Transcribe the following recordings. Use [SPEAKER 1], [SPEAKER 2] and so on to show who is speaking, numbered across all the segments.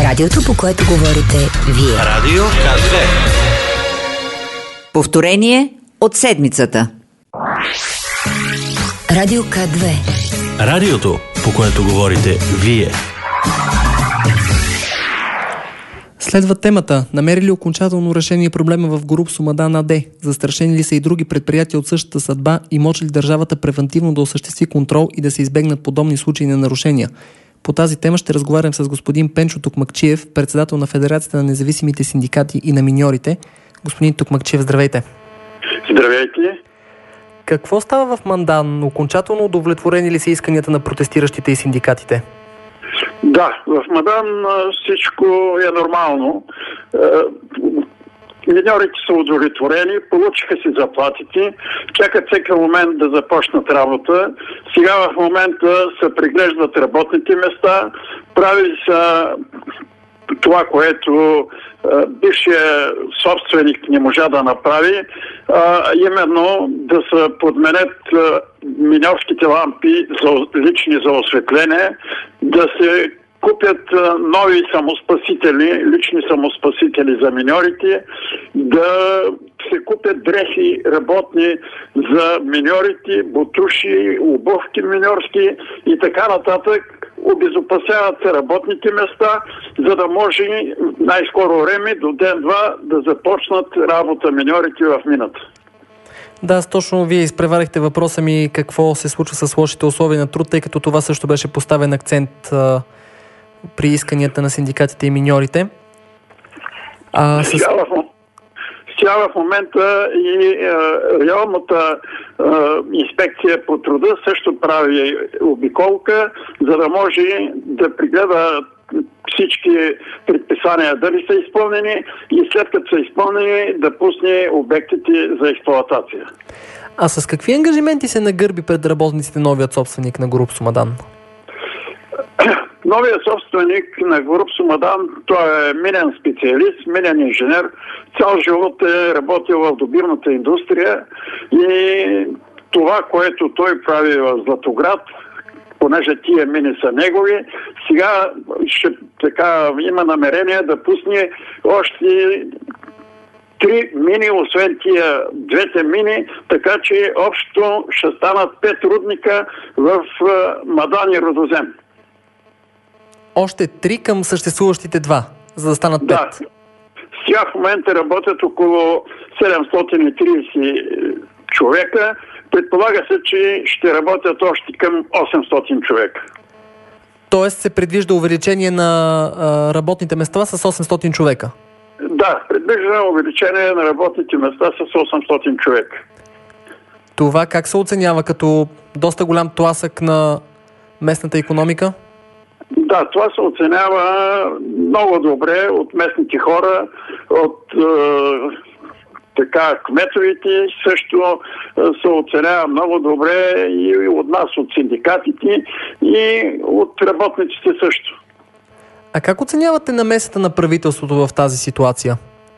[SPEAKER 1] Радиото, по което говорите вие.
[SPEAKER 2] Радио К2.
[SPEAKER 1] Повторение от седмицата. Радио К2.
[SPEAKER 2] Радиото, по което говорите вие.
[SPEAKER 3] Следва темата: намери ли окончателно решение проблема в Горубсо Мадан АД? Застрашени ли са и други предприятия от същата съдба и може ли държавата превентивно да осъществи контрол и да се избегнат подобни случаи на нарушения? По тази тема ще разговарям с господин Пенчо Токмакчиев, председател на Федерацията на независимите синдикати и на миньорите. Господин Токмакчиев, здравейте!
[SPEAKER 4] Здравейте!
[SPEAKER 3] Какво става в Мадан? Окончателно удовлетворени ли са исканията на протестиращите и синдикатите?
[SPEAKER 4] Да, в Мадан всичко е нормално. Миньорите са удовлетворени, получиха си заплатите, чакат всеки момент да започнат работа. Сега в момента се преглеждат работните места, прави са това, което бившия собственик не можа да направи, именно да се подменят миньорските лампи лични за осветление, да се купят нови самоспасители, лични самоспасители за миньорите, да се купят дрехи работни за миньорите, бутуши, обувки миньорски и така нататък. Обезопасяват се работните места, за да може най-скоро време, до ден-два, да започнат работа миньорите в мината.
[SPEAKER 3] Да, точно вие изпреварихте въпроса ми какво се случва с лошите условия на труд, тъй като това също беше поставен акцент при исканията на синдикатите и миньорите.
[SPEAKER 4] Сега в момента и районната инспекция по труда също прави обиколка, за да може да прегледа всички предписания дали са изпълнени и след като са изпълнени да пусне обектите за експлоатация.
[SPEAKER 3] А с какви ангажименти се нагърби пред работниците новият собственик на Горубсо Мадан?
[SPEAKER 4] Новият собственик на Горубсо Мадан, той е минен специалист, минен инженер. Цял живот е работил в добивната индустрия и това, което той прави в Златоград, понеже тия мини са негови, сега има намерение да пусне още 3 мини, освен тия двете мини, така че общо ще станат 5 рудника в Мадан и Рудозем.
[SPEAKER 3] Още 3 към съществуващите 2, за да станат 5.
[SPEAKER 4] Да. Сега в момента работят около 730 човека. Предполага се, че ще работят още към 800 човека.
[SPEAKER 3] Тоест се предвижда увеличение на работните места с 800 човека?
[SPEAKER 4] Да, предвижда увеличение на работните места с 800 човека.
[SPEAKER 3] Това как се оценява като доста голям тласък на местната икономика?
[SPEAKER 4] Да, това се оценява много добре от местните хора, от кметовите също се оценява много добре и от нас, от синдикатите и от работниците също.
[SPEAKER 3] А как оценявате намесата на правителството в тази ситуация?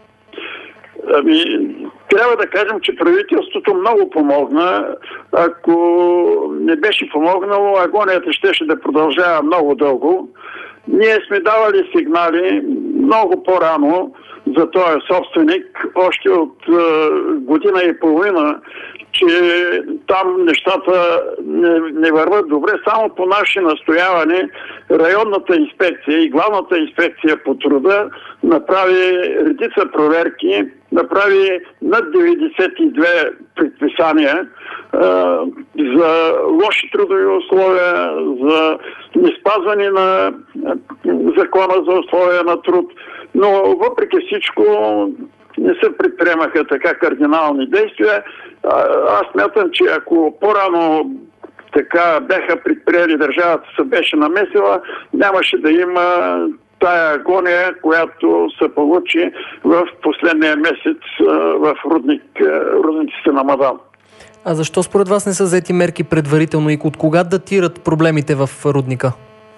[SPEAKER 4] Трябва да кажем, че правителството много помогна. Ако не беше помогнало, агонията щеше да продължава много дълго. Ние сме давали сигнали много по-рано за този собственик, още от година и половина, че там нещата не върват добре. Само по наше настояване районната инспекция и главната инспекция по труда направи редица проверки, направи над 92 предписания за лоши трудови условия, за неспазване на закона за условия на труд. Но въпреки всичко не се предприемаха така кардинални действия. Аз смятам, че ако по-рано така бяха предприели, държавата се беше намесила, нямаше да има тая агония, която се получи в последния месец в рудниците на Мадан.
[SPEAKER 3] А защо според вас не са взети мерки предварително и от кога датират проблемите в рудника?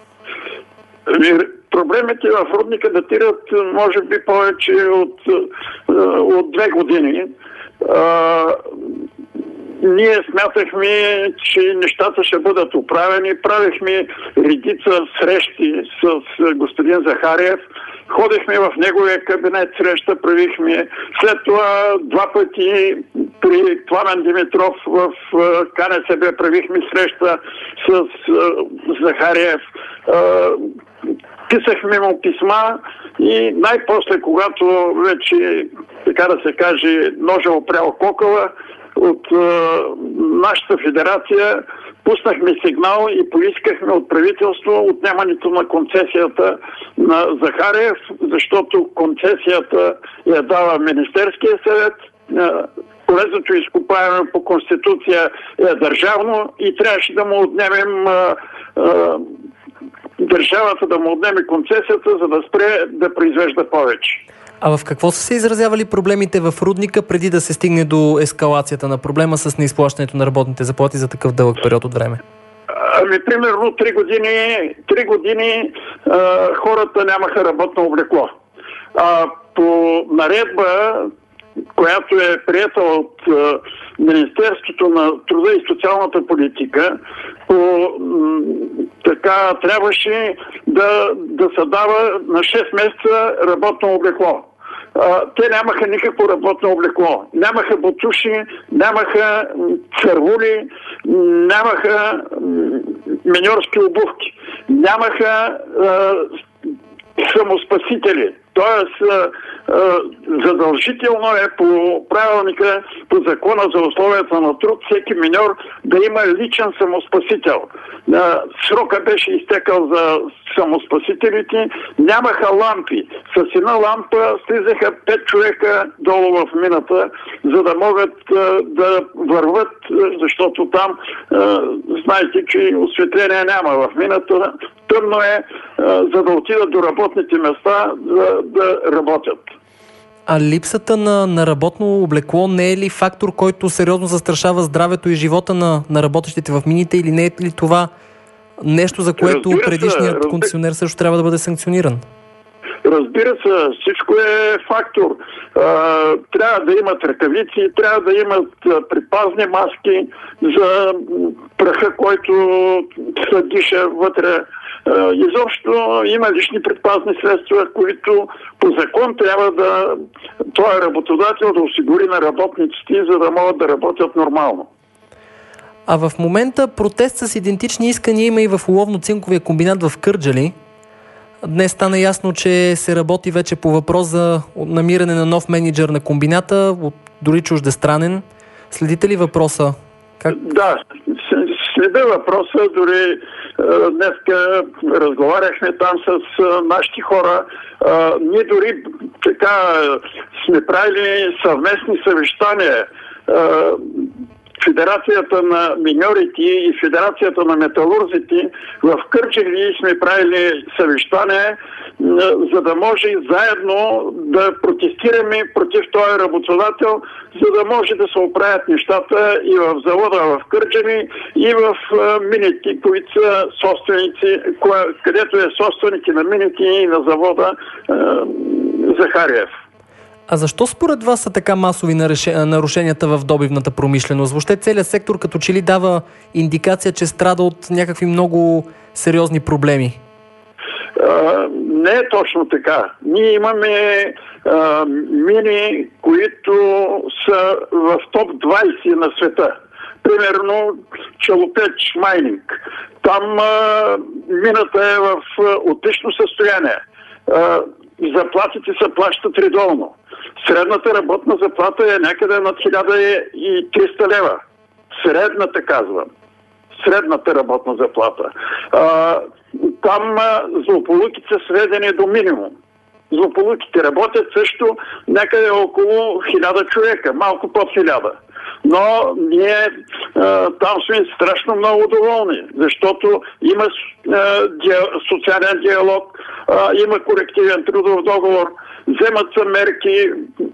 [SPEAKER 4] Проблемите в рудника датират може би повече от 2 години. ние смятахме, че нещата ще бъдат оправени. Правихме редица срещи с господин Захариев. Ходихме в неговия кабинет, среща правихме. След това 2 пъти при Пламен Димитров в КНСБ правихме среща с Захариев. Писахме му писма и най-после, когато вече, така да се каже, ножа опрял кокала, от нашата федерация пуснахме сигнал и поискахме от правителство отнемането на концесията на Захариев, защото концесията я дава Министерския съвет, полезното изкопаеме по Конституция е държавно и трябваше да му отнемем държавата да му отнеме концесията, за да спре да произвежда повече.
[SPEAKER 3] А в какво са се изразявали проблемите в рудника преди да се стигне до ескалацията на проблема с неизплащането на работните заплати за такъв дълъг период от време?
[SPEAKER 4] Примерно 3 години хората нямаха работно облекло. По наредба, която е приета от Министерството на труда и социалната политика, така трябваше да се дава на 6 месеца работно облекло. Те нямаха никакво работно облекло. Нямаха ботуши, нямаха цървули, нямаха миньорски обувки, нямаха самоспасители. Тоест, задължително е по правилника, по закона за условията на труд, всеки миньор да има личен самоспасител. Срока беше изтекал за самоспасителите, нямаха лампи. С една лампа слизаха 5 човека долу в мината, за да могат да върват, защото там, знаете, че осветление няма в мината. Тъмно е, за да отидат до работните места, да работят.
[SPEAKER 3] А липсата на работно облекло не е ли фактор, който сериозно застрашава здравето и живота на работещите в мините, или не е ли това нещо, за което предишният концесионер също трябва да бъде санкциониран?
[SPEAKER 4] Разбира се, всичко е фактор. Трябва да имат ръкавици, трябва да имат предпазни маски за праха, който се диша вътре. Изобщо има лични предпазни средства, които по закон трябва този работодател да осигури на работниците, за да могат да работят нормално.
[SPEAKER 3] А в момента протест с идентични искания има и в оловно-цинковия комбинат в Кърджали. Днес стана ясно, че се работи вече по въпрос за намиране на нов мениджър на комбината, дори чуждестранен. Следите ли въпроса?
[SPEAKER 4] Да, следя въпроса. Дори днеска разговаряхме там с нашите хора. Ние дори така сме правили съвместни съвещания. Федерацията на миньорите и Федерацията на металурзите в Кърджали сме правили съвещание, за да може заедно да протестираме против този работодател, за да може да се оправят нещата и в завода в Кърджали, и в мините, които са собственици, където е собственици на мините и на завода Захариев.
[SPEAKER 3] А защо според вас са така масови нарушенията в добивната промишленост? Въобще целият сектор като че ли дава индикация, че страда от някакви много сериозни проблеми?
[SPEAKER 4] Не е точно така. Ние имаме мини, които са в топ 20 на света. Примерно Челопеч майнинг. Там мината е в отлично състояние. Заплатите се плащат редовно. Средната работна заплата е някъде над 1300 лева. Средната, казвам. Средната работна заплата. Там злополуките са сведени до минимум. Злополуките работят също някъде около 1000 човека, малко под 1000. Но ние там сме страшно много доволни, защото има социален диалог, има колективен трудов договор, вземат се мерки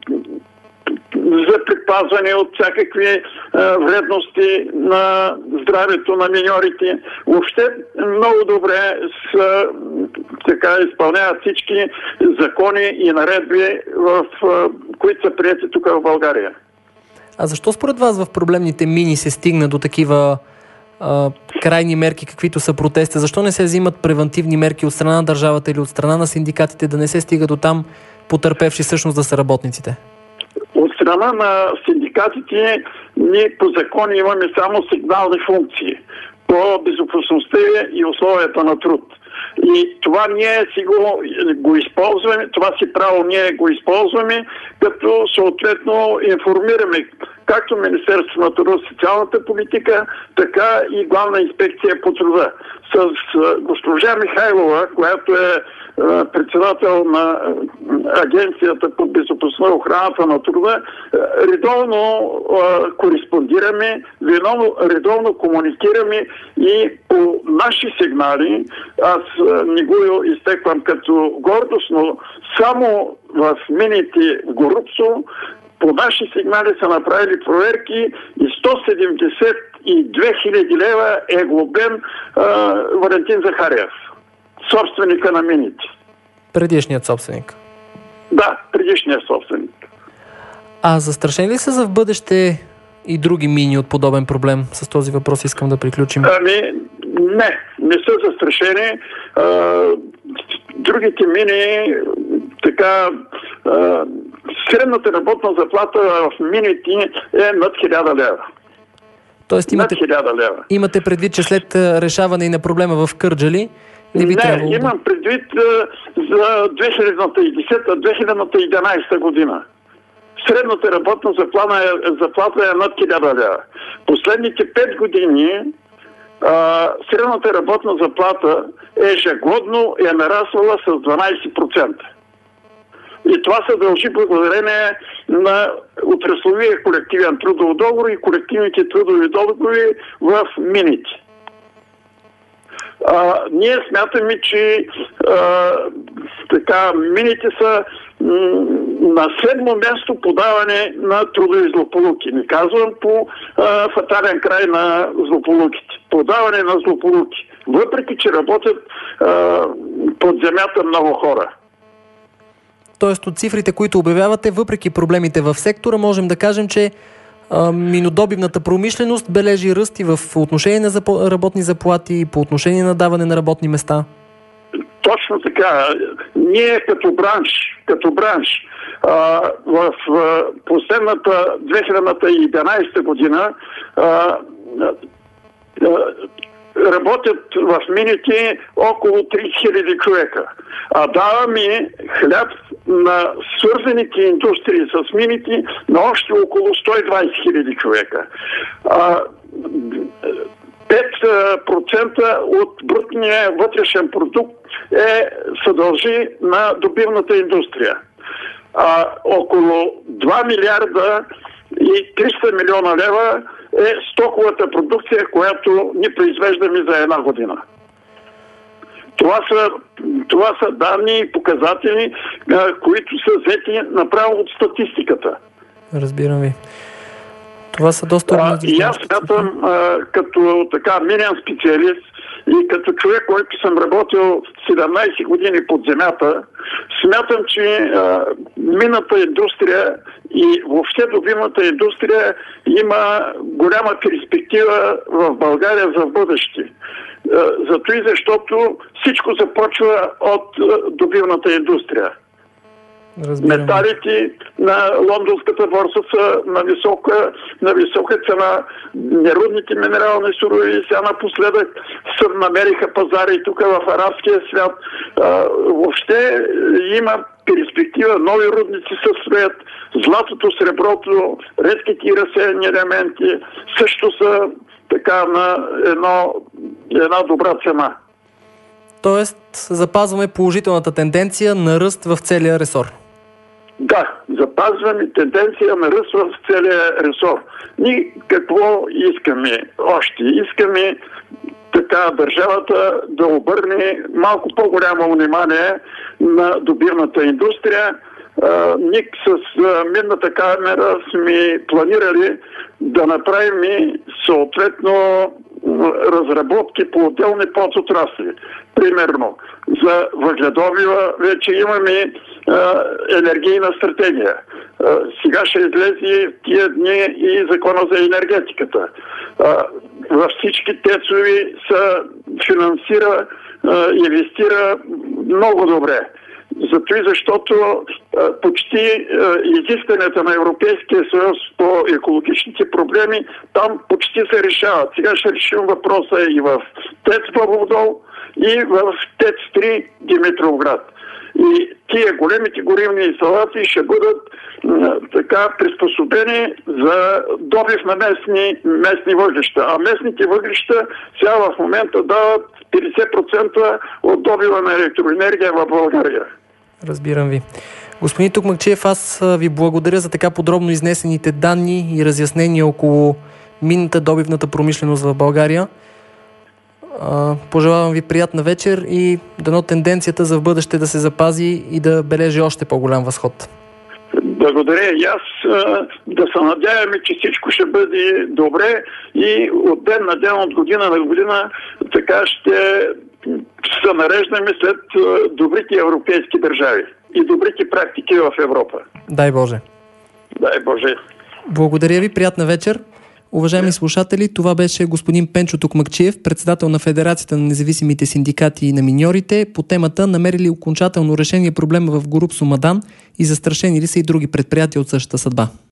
[SPEAKER 4] за предпазване от всякакви вредности на здравето на миньорите. Въобще много добре изпълняват всички закони и наредби, които са приети тук в България.
[SPEAKER 3] А защо според вас в проблемните мини се стигна до такива крайни мерки, каквито са протести? Защо не се взимат превентивни мерки от страна на държавата или от страна на синдикатите, да не се стига до там потърпевши всъщност да са работниците?
[SPEAKER 4] От страна на синдикатите ние по закон имаме само сигнални функции по безопасността и условията на труд. И това ние си го използваме, това си право ние го използваме, като съответно информираме както Министерството на труда и социалната политика, така и Главна инспекция по труда. С госпожа Михайлова, която е председател на Агенцията по безопасността и охраната на труда, редовно кореспондираме, редовно комуникираме и по наши сигнали, аз не го изтеквам като гордост, но само в мините в Горубсо по наши сигнали са направили проверки и 172 хиляди лева е глобен Валентин Захариев, собственика на мините.
[SPEAKER 3] Предишният собственик?
[SPEAKER 4] Да, предишният собственик.
[SPEAKER 3] А застрашени ли са за в бъдеще и други мини от подобен проблем? С този въпрос искам да приключим. Не са застрашени. Другите мини, така, средната работна заплата в мините е над 1000 лева. Тоест имате предвид, че след решаване и на проблема в Кърджали
[SPEAKER 4] имам предвид за 2010-2011 година. Средната работна заплата е над 1000 лева. Последните 5 години средната работна заплата ежегодно е нараствала с 12%. И това се дължи благодарение на отрасловия колективен трудов договор и колективните трудови договори в мините. Ние смятаме, че мините са на 7-мо място подаване на трудови злополуки. Не казвам по фатален край на злополуките. Подаване на злополуки. Въпреки, че работят под земята много хора.
[SPEAKER 3] Тоест от цифрите, които обявявате, въпреки проблемите в сектора, можем да кажем, че минодобивната промишленост бележи ръст и в отношение на работни заплати и по отношение на даване на работни места.
[SPEAKER 4] Точно така. Ние като бранш в последната 2011 година работят в мините около 30 000 човека. А даваме хляб на свързаните индустрии с мините на още около 120 000 човека. 5% от брутния вътрешен продукт се дължи на добивната индустрия. Около 2 милиарда и 300 милиона лева е стоковата продукция, която ни произвеждаме за една година. Това са данни и показатели, които са взети направо от статистиката.
[SPEAKER 3] Разбирам ви. Това са доста...
[SPEAKER 4] И аз смятам, като така минен специалист и като човек, който съм работил 17 години под земята, смятам, че минната индустрия и въобще добивната индустрия има голяма перспектива в България за в бъдеще. Зато и защото всичко започва от добивната индустрия. Металите на лондонската борса са на висока цена. Нерудните минерални суровини сега напоследък се намериха пазари тук в арабския свят. Въобще има перспектива, нови рудници се строят, златото, среброто, редките и разсеяни елементи също са така на една добра цена.
[SPEAKER 3] Тоест запазваме положителната тенденция на ръст в целия ресор.
[SPEAKER 4] Да, запазваме тенденция на ръст в целия ресор. Ние какво искаме още? Искаме така държавата да обърне малко по-голямо внимание на добивната индустрия. Ние с Минната камера сме планирали да направим съответно разработки по отделни подотрасли. Примерно, за въгледобива вече имаме енергийна стратегия. Сега ще излезе тия дни и закона за енергетиката. Във всички тецови се финансира, инвестира много добре. Зато и защото почти изискванията на Европейския съюз по екологичните проблеми там почти се решават. Сега ще решим въпроса и в ТЕЦ Бобов, и в ТЕЦ 3 Димитровград. И тия големите горивни инсталации ще бъдат така приспособени за добив на местни въглища. А местните въглища сега в момента дават 50% от добива на електроенергия в България.
[SPEAKER 3] Разбирам ви. Господин Токмакчиев, аз ви благодаря за така подробно изнесените данни и разяснения около минната добивната промишленост в България. Пожелавам ви приятна вечер и дано тенденцията за в бъдеще да се запази и да бележи още по-голям възход.
[SPEAKER 4] Благодаря и аз. Да се надяваме, че всичко ще бъде добре и от ден на ден, от година на година така ще се нареждаме след добрите европейски държави и добрите практики в Европа.
[SPEAKER 3] Дай Боже.
[SPEAKER 4] Дай Боже.
[SPEAKER 3] Благодаря ви, приятна вечер. Уважаеми слушатели, това беше господин Пенчо Токмакчиев, председател на Федерацията на независимите синдикати и на миньорите, по темата намерили окончателно решение проблема в Горубсо Мадан и застрашени ли са и други предприятия от същата съдба.